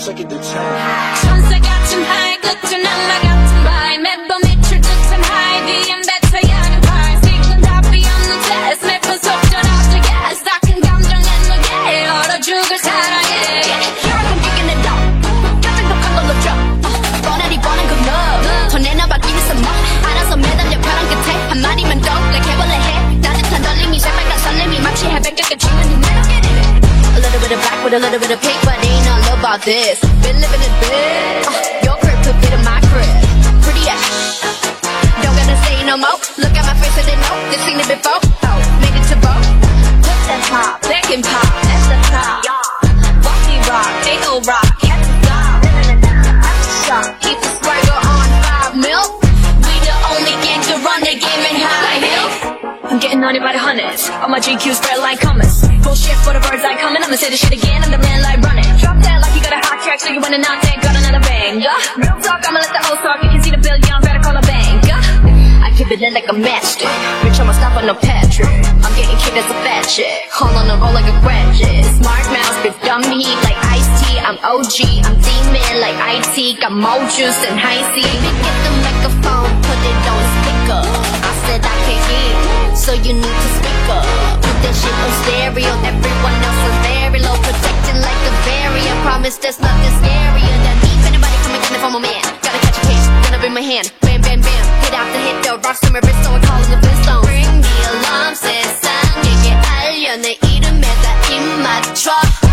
second to change. 천사 같은 high 끝은 악마 같은 바위 매번 미칠 듯한 high 뒤엔 뱉어야 하는 발 지금 답이 없는 test 매번 속전 after gas 싹은 감정의 무게 얼어 죽을 사랑해 혈압은 뛰긴 해도 깜짝깜짝 걸로 drop 뻔하니 뻔한 good love 더 내놔받기는 써머 알아서 매달려 벼랑 끝에 한마디만 더 like 해볼래 해 따뜻한 떨림이 새빨간 설렘이 마치 해변가에 주는 A little bit of black with a little bit of pink, but ain't all about this. Been living it big. Your crib could fit in my crib. Pretty ass. Don't gotta say no more. Look at my face and they know this seen it before. Oh, made it to vote. Put that pop, that can pop. That's the top. Walkie rock, they old rock. Had to stop. Shop, keep the swagger on 5 mil. We the only gang to run the game in high heels. I'm getting on it by the hundreds. All my GQ spread like hummus. Bullshit for the birds like coming. I'ma say this shit again. I'm the man like running. Drop that like you got a hot track, so you wanna knock that, got another bang. Real talk, I'ma let the old talk. You can see the bill, you don't better call a bank. I keep it in like a matchstick. Bitch, I'ma stop on no Patrick. I'm getting kicked as a fat chick. All on the roll like a ratchet. Smart mouse, big dumb heat like iced tea. I'm OG, I'm demon like IT. Got more juice than high C. Baby, get the microphone, put it on speaker. I said I can't hear, so you need to speak up. Put that shit on stereo. Everyone else is very low, protecting like a barrier. Promise there's nothing scarier than me. If anybody coming in for my man, gotta catch a case, gonna bring my hand. Bam, bam, bam. Hit after hit, the rocks on my wrist, so I call it the Flintstones. Bring the alarm, 세상에게 알려 내 이름에다 입 맞춰.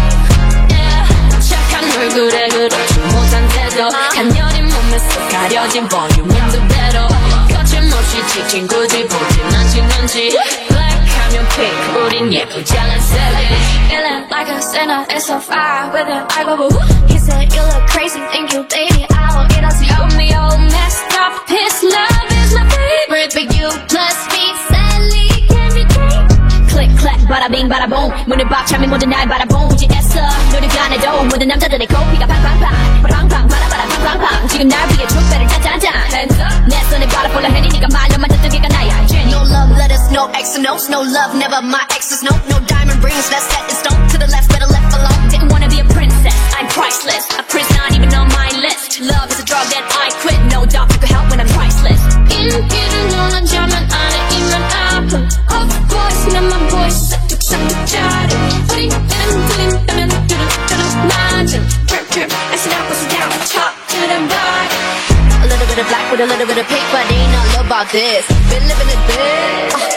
착한 얼굴에 그렇지 못한 태도 간녀린 몸에서 가려진 볼륨은 두 배로 거침없이 찍힌 굳이 보진 않지 Black하면 pink 우린 예쁘지 않은 savage Feeling like a sinner, it's so far with it I go woo. He said you look crazy, thank you baby I will get us you me all messed up his love is my favorite but you plus me sadly can be changed Click clack bada bing bada boom 문을 박 차면 모든 날 바라봄 이제 애써 노력 안 해도 모든 남자들의 코피가 팡팡팡 팡팡 바라바라 팡팡팡 지금 날 위해 족배를 짠짠짠 내 손에 바라볼라 해니 네가 말려만 뜨뜨기가 나야 Jenny No love letters, no X and O's No love, never my exes, no No diamond rings, that's set in stone To the left, better left alone Didn't wanna be a princess, I'm priceless A prince not even on my list Love is a drug that I quit No doctor could help when I'm priceless 인기를 원하자면 안에 있는 아픔 Of course, 난 my voice 싹둑싹둑 자름 우리 들린다면 뚜루뚜루 낮은 Drip drip, I sit up, sit down Top to the bottom A little bit of black with a little bit of pink But ain't all about this Been living it big